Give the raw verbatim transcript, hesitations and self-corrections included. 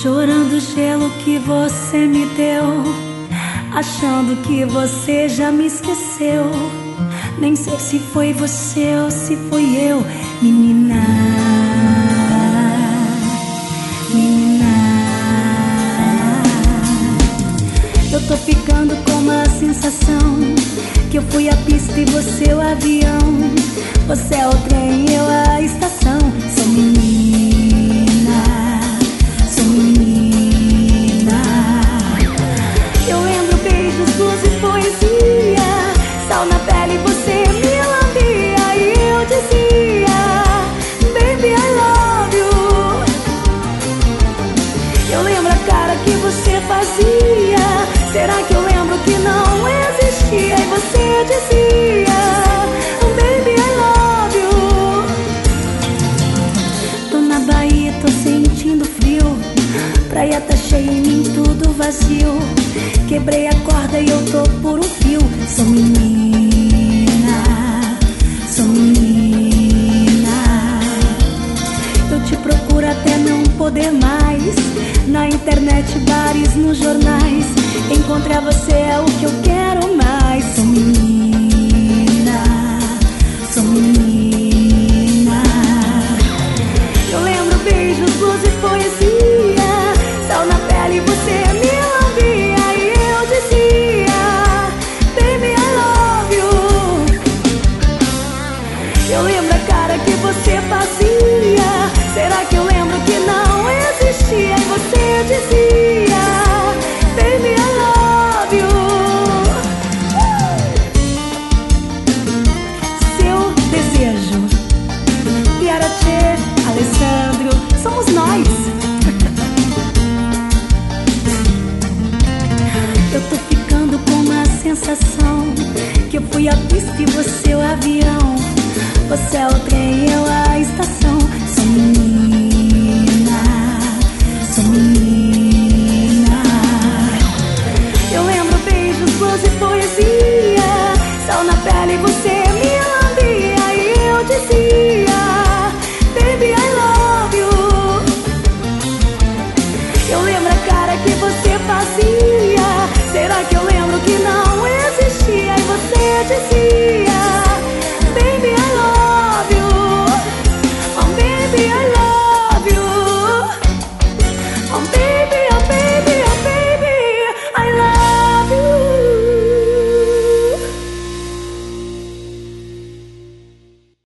chorando o gelo que você me deu, achando que você já me esqueceu. Nem sei se foi você ou se fui eu, menina, menina. Eu tô ficando com uma sensação que eu fui a pista e você o avião. Você é o trem e eu a estação. Sou menina, sou menina. Eu lembro beijos, luz e poesia, sal na pele, você me lambia e eu dizia, baby, I love you. Eu lembro a cara que você fazia, será que eu lembro que não existia? E você dizia, baby, I love you. Tô na Bahia, tô sentindo frio, praia tá cheia em mim, tudo vazio. Quebrei a corda e eu tô por um fio. Sou menina, sou menina. Eu te procuro até não poder mais, na internet, bares, nos jornais. Encontrar você é o que eu quero mais. Sou menina, sou menina. Eu lembro beijos, luz e poesia, sal na pele, você me lambia e eu dizia, baby, I love you. Eu lembro a cara que você fazia, será que eu lembro que não existia? E você dizia, baby, I love you. Seu desejo, Piarache, Alessandro, somos nós. Eu tô ficando com uma sensação que eu fui a pista e você o avião. Você é o trem e eu a estação. Sou menina, sou menina. Eu lembro beijos, luz e poesia, sal na pele, você